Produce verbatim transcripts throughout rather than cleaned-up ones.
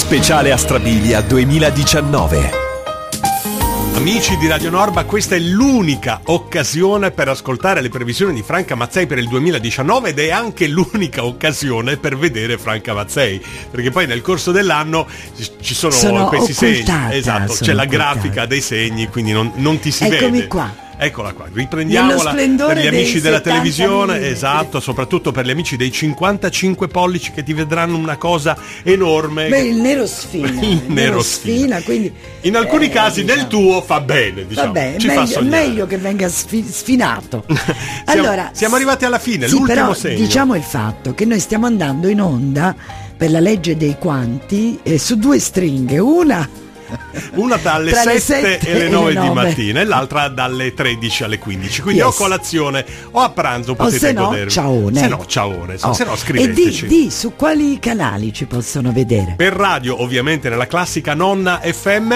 Speciale Astrabilia duemiladiciannove. Amici di Radio Norba, questa è l'unica occasione per ascoltare le previsioni di Franca Mazzei per il duemiladiciannove ed è anche l'unica occasione per vedere Franca Mazzei, perché poi nel corso dell'anno ci sono, sono questi occultata, segni, esatto, sono c'è la occultata. grafica dei segni, quindi non, non ti si Eccomi vede. qua. Eccola qua, riprendiamola per gli amici della televisione, esatto, soprattutto per gli amici dei cinquantacinque pollici che ti vedranno una cosa enorme. Beh, il nero sfina, il, il nero sfina, sfina, quindi in alcuni eh, casi diciamo. nel tuo fa bene, diciamo. Vabbè, ci fa meglio, sognare. meglio che venga sfi- sfinato. siamo, Allora, siamo arrivati alla fine, sì, l'ultimo però, segno. Diciamo il fatto che noi stiamo andando in onda per la legge dei quanti eh, su due stringhe, una una dalle tra le sette sette e le nove e le di nove. mattina e l'altra dalle tredici alle quindici, quindi Yes. o colazione o a pranzo o potete se no godervi. ciaone, se no ciaone, Oh. se no E scriveteci. di, di su quali canali ci possono vedere? Per radio ovviamente nella classica nonna F M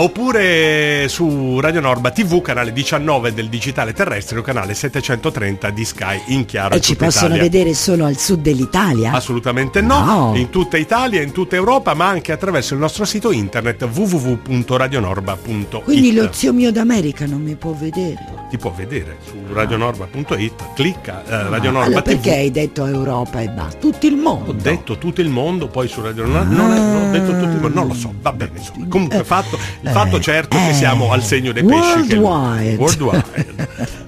oppure su Radio Norba tivù canale diciannove del digitale terrestre o canale settecentotrenta di Sky in chiaro E in ci tutta possono Italia. vedere solo al sud dell'Italia? Assolutamente no, No. in tutta Italia, in tutta Europa, ma anche attraverso il nostro sito internet w w w punto radionorba punto it. Quindi lo zio mio d'America non mi può vedere? Ti può vedere su radionorba punto it, clicca eh, Radio Norba Allora tivù. perché hai detto Europa e basta? Tutto il mondo. Ho detto tutto il mondo, poi su Radio Norba non, è- non ho detto tutto il mondo, non lo so, va bene, insomma. Comunque fatto, il fatto certo è che siamo al segno dei pesci che Worldwide. worldwide.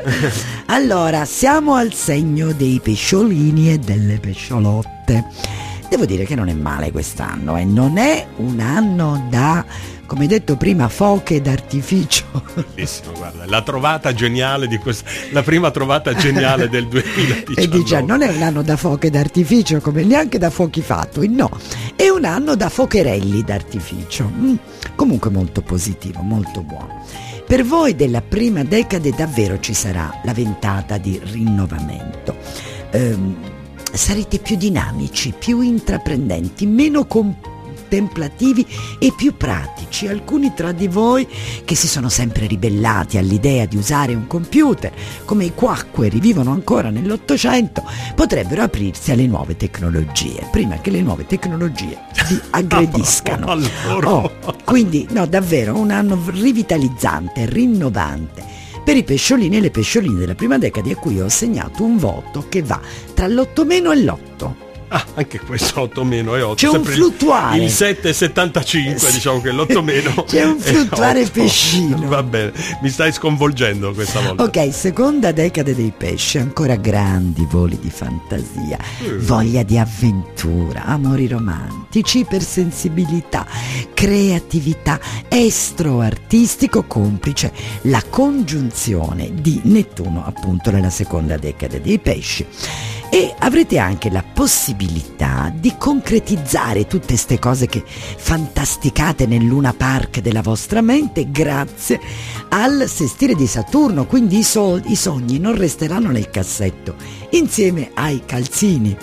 Allora, siamo al segno dei pesciolini e delle pesciolotte. Devo dire che non è male quest'anno, e eh. non è un anno da, come detto prima, foche d'artificio. Bellissimo, guarda, la trovata geniale di questa, la prima trovata geniale del duemiladiciannove. E dice, non è un anno da foche d'artificio, come neanche da fuochi fatui, no, è un anno da focherelli d'artificio. Mm, comunque molto positivo, molto buono. Per voi della prima decade davvero ci sarà la ventata di rinnovamento. Ehm, sarete più dinamici, più intraprendenti, meno contemplativi e più pratici. Alcuni tra di voi che si sono sempre ribellati all'idea di usare un computer, come i quacqueri vivono ancora nell'Ottocento, potrebbero aprirsi alle nuove tecnologie, prima che le nuove tecnologie vi aggrediscano. Allora. Oh, quindi, no, davvero, un anno rivitalizzante, rinnovante per i pesciolini e le pescioline della prima decade, a cui ho assegnato un voto che va tra l'otto meno e l'otto. Ah, anche questo otto meno e otto. C'è un sempre fluttuare. Il, il sette e settantacinque, Sì. diciamo che l'otto meno. C'è un è fluttuare otto. pescino. Va bene, mi stai sconvolgendo questa volta. Ok, seconda decade dei pesci, ancora grandi voli di fantasia, Mm. voglia di avventura, amori romantici, ipersensibilità, creatività, estro artistico, complice la congiunzione di Nettuno appunto nella seconda decade dei pesci. E avrete anche la possibilità di concretizzare tutte queste cose che fantasticate nel Luna Park della vostra mente grazie al sestile di Saturno, quindi i, sol- i sogni non resteranno nel cassetto insieme ai calzini,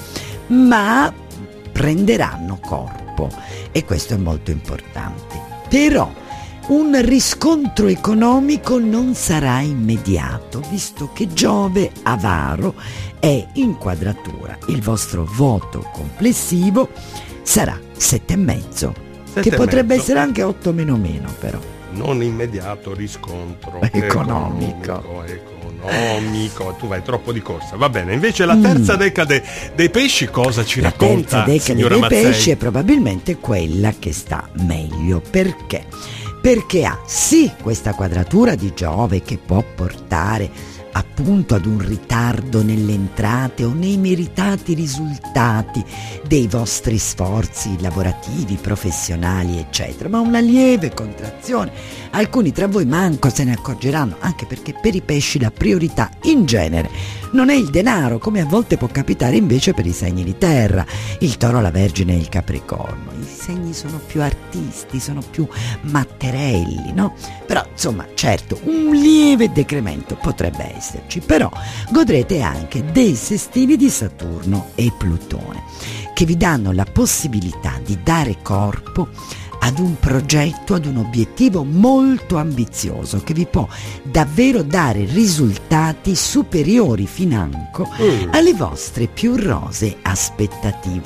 ma prenderanno corpo, e questo è molto importante. Però un riscontro economico non sarà immediato, visto che Giove avaro è in quadratura. Il vostro voto complessivo sarà sette e mezzo, Sette che e potrebbe mezzo. essere anche otto meno meno, però. Non immediato riscontro Economico. economico, economico. Tu vai troppo di corsa, va bene. Invece la terza Mm. decade dei pesci cosa ci La racconta, terza decade signora dei Mazzei? pesci è probabilmente quella che sta meglio. Perché? Perché ha sì questa quadratura di Giove che può portare appunto ad un ritardo nelle entrate o nei meritati risultati dei vostri sforzi lavorativi, professionali, eccetera, ma una lieve contrazione. Alcuni tra voi manco se ne accorgeranno, anche perché per i pesci la priorità in genere non è il denaro, come a volte può capitare invece per i segni di terra, il Toro, la Vergine e il Capricorno. I segni sono più artisti, sono più matterelli, no? Però insomma, certo, un lieve decremento potrebbe esserci, però godrete anche dei sestili di Saturno e Plutone, che vi danno la possibilità di dare corpo ad un progetto, ad un obiettivo molto ambizioso che vi può davvero dare risultati superiori financo Mm. alle vostre più rosee aspettative.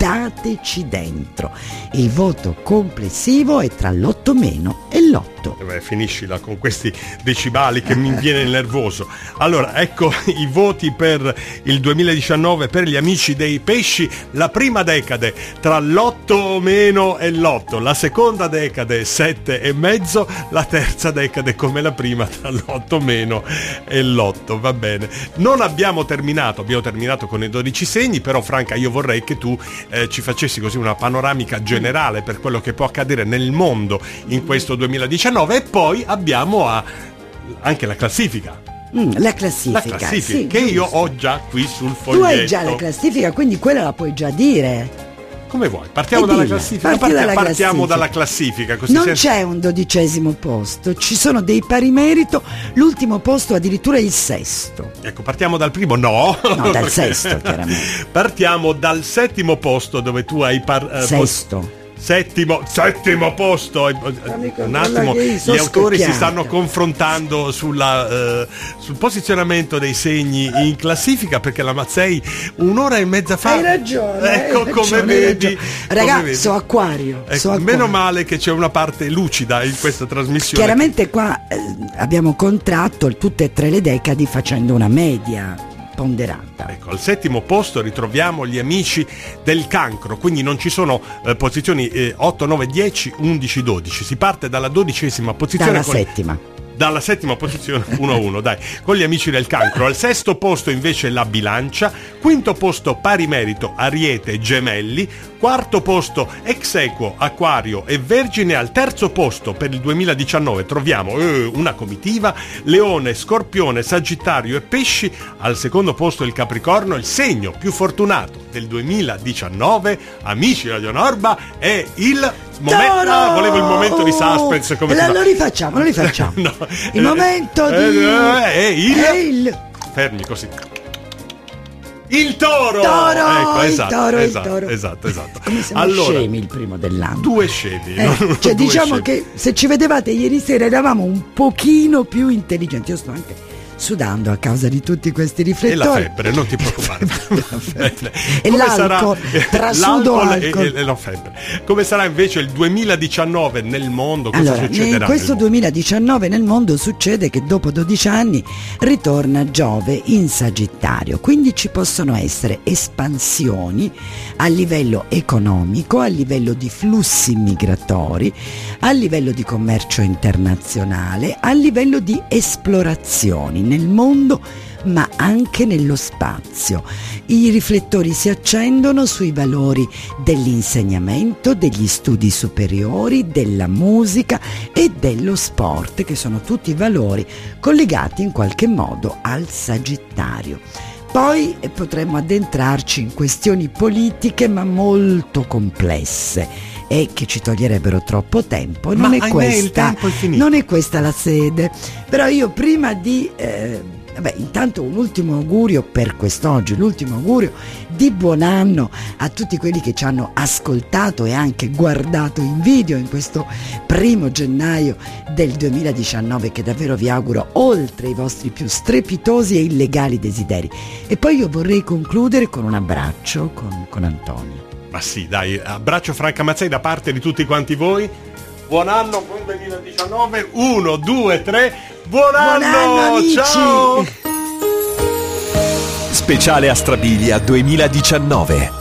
Votateci dentro. Il voto complessivo è tra l'otto meno e l'otto. Eh beh, finiscila con questi decibali che mi viene nervoso. Allora, ecco i voti per il duemiladiciannove per gli amici dei pesci. La prima decade tra l'otto meno e l'otto, la seconda decade sette e mezzo, la terza decade come la prima tra l'otto meno e l'otto. Va bene, non abbiamo terminato, abbiamo terminato con i dodici segni, però Franca, io vorrei che tu eh, ci facessi così una panoramica generale per quello che può accadere nel mondo in questo duemiladiciannove, e poi abbiamo a, anche la classifica. Mm, la classifica, la classifica sì, che giusto. io ho già qui sul foglietto. Tu hai già la classifica, quindi quella la puoi già dire. Come vuoi? Partiamo E dalla dilla, classifica. parti Parti- dalla partiamo classifica. dalla classifica. Così Non senza- c'è un dodicesimo posto, ci sono dei pari merito, l'ultimo posto addirittura è il sesto. Ecco, partiamo dal primo? No. No, dal sesto, chiaramente. Partiamo dal settimo posto dove tu hai par- eh, Sesto. pos- Settimo, settimo posto. Eh, Amico, Un attimo, guarda che gli sono autori si scocchiata. stanno confrontando sulla, eh, sul posizionamento dei segni in classifica, perché la Mazzei un'ora e mezza fa. Hai ragione. Ecco hai come ragione, hai vedi. ragione. Raga, come vedi. so acquario, Ecco, so acquario. meno male che c'è una parte lucida in questa trasmissione. Chiaramente qua eh, abbiamo contratto tutte e tre le decadi facendo una media ponderata. Ecco, al settimo posto ritroviamo gli amici del cancro, quindi non ci sono eh, posizioni eh, otto, nove, dieci, undici, dodici. Si parte dalla dodicesima posizione. Dalla con- settima. Dalla settima posizione uno a uno, dai, con gli amici del cancro. Al sesto posto invece la bilancia, quinto posto pari merito Ariete e Gemelli, quarto posto ex equo Acquario e Vergine. Al terzo posto per il duemiladiciannove troviamo eh, una comitiva, Leone, Scorpione, Sagittario e Pesci. Al secondo posto il Capricorno, il segno più fortunato del duemiladiciannove, amici di Radio Norba, è il momento. Toro! Ah, volevo il momento di suspense, come La- si fa? lo rifacciamo, lo rifacciamo. No. Il momento Eh, di eh, è il... è il Fermi così. Il toro! Toro, Ecco, il esatto, toro, il esatto, toro. esatto, esatto. Come siamo Allora, scemi il primo dell'anno. due scemi. Eh, no? cioè Due diciamo scemi. che se ci vedevate ieri sera eravamo un pochino più intelligenti. Io sto anche sudando a causa di tutti questi E riflettori. la febbre, non ti preoccupare. Bene. E Come l'alcol, sarà- trasudo l'alcol e- alcol. E, e la febbre. Come sarà invece il duemiladiciannove nel mondo? Cosa Allora, succederà? in nel questo mondo? duemiladiciannove nel mondo succede che dopo dodici anni ritorna Giove in Sagittario, quindi ci possono essere espansioni a livello economico, a livello di flussi migratori, a livello di commercio internazionale, a livello di esplorazioni nel mondo, ma anche nello spazio. I riflettori si accendono sui valori dell'insegnamento, degli studi superiori, della musica e dello sport, che sono tutti valori collegati in qualche modo al Sagittario. Poi eh, potremmo addentrarci in questioni politiche ma molto complesse e che ci toglierebbero troppo tempo. Non Ma è ahimè, questa, il tempo è finito. non è questa la sede. Però io prima di eh, vabbè, intanto un ultimo augurio per quest'oggi, l'ultimo augurio di buon anno a tutti quelli che ci hanno ascoltato e anche guardato in video in questo primo gennaio del duemiladiciannove, che davvero vi auguro oltre i vostri più strepitosi e illegali desideri. E poi io vorrei concludere con un abbraccio con, con Antonio. Ma sì, dai, abbraccio Franca Mazzei da parte di tutti quanti voi. Buon anno, buon duemiladiciannove. Uno, due, tre. Buon, Buon anno, amici! Ciao! Speciale Astrabilia duemiladiciannove.